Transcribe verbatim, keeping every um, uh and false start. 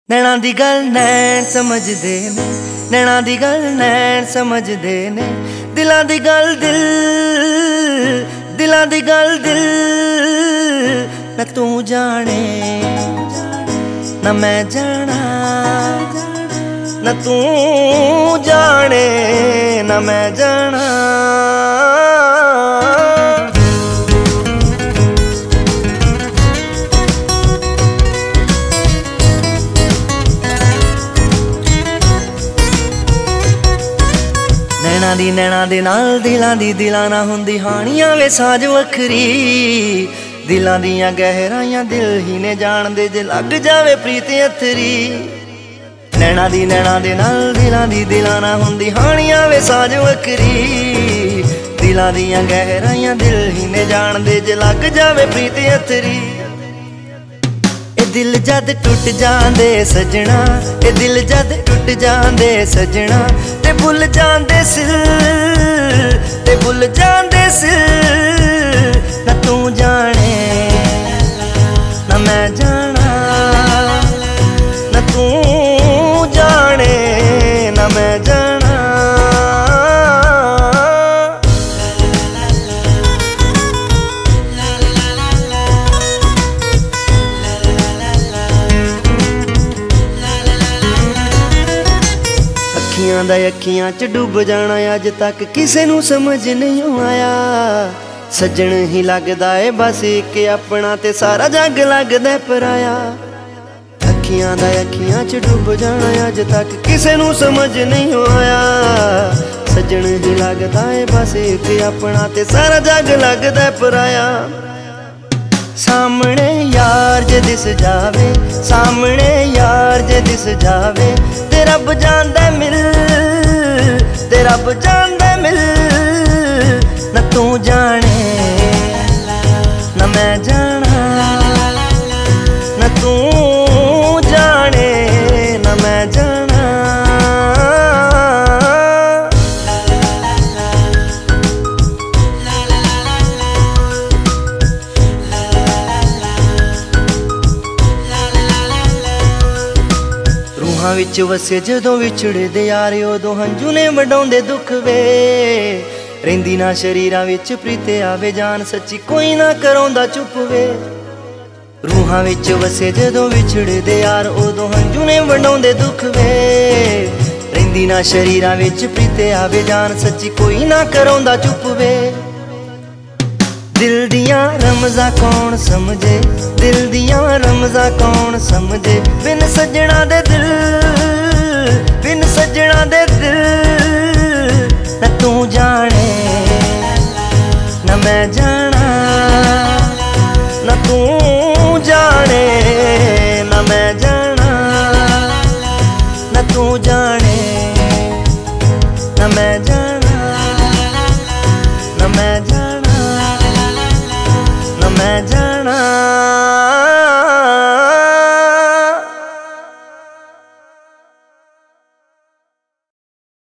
नैना दी गल नैन समझदे ने, नैना दी गल नैन समझदे ने, दिलां दी गल दिल, दिलां दी गल दिल। न तू जाने न मैं जाना, न तू जाने न मैं जाना। नैना दी नैना दे नाल दिलां दी दिलां ना हुंदी हानियां वे साज वखरी। दिलां दियां गहराइयां दिल ही ने जाणदे जे लग जावे प्रीत अथरी। नैना दी नैना दे नाल दिलां दी दिलां ना हुंदी हानियां वे साज वखरी। दिलां दियां गहराइयां दिल ही ने जाणदे जे लग जावे प्रीत अथरी। ए दिल जद टुट जांदे सजना, ए दिल जद टुट जांदे सजना, ते भुल जांदे सिल, ते भुल जांदे सिल। न तू जाने न मैं जाना, न तू जाने न मैं जाना। अखियां दा अखियां च डुब जाना अज तक किसे नू समझ नहीं आया। सजन ही लगदा है बस एक अपना ते सारा जग लगदा पराया। अखियां दा अखियां च डुब जाना अज तक किसे नू समझ नहीं आया। सजन ही लगदा है बस एक अपना ते सारा जग लगदा पराया। सामने यार जे दिस जावे, सामने यार जे दिस जावे, ते रब जानदा मिल, ते रब जानदा मिल। न तू जाने न मैं जाना, न तू जाने न मैं जाना। रूहां विच वसे जदों विछड़े दे यार उदों हंझू ने वडाउंदे दुख वे। रहिंदी ना शरीरां विच प्रीत आवे जान सच्ची कोई ना कराउंदा चुप वे। रूहां विच वसे जदों विछड़े दे यार उदों हंझू ने वडाउंदे दुख वे। रहिंदी ना शरीरां विच प्रीत आवे जान सच्ची कोई ना कराउंदा चुप वे। दिल दियां रमज़ां कौन समझे, दिल दियां रमज़ां कौन समझे, बिन सजना दे दिल, बिन सजना दे दिल। न तू जाने न मैं जाना, न तू जाने न मैं जाना, न तू जाने न मैं जाना, न मैं जाना, न मैं जाना।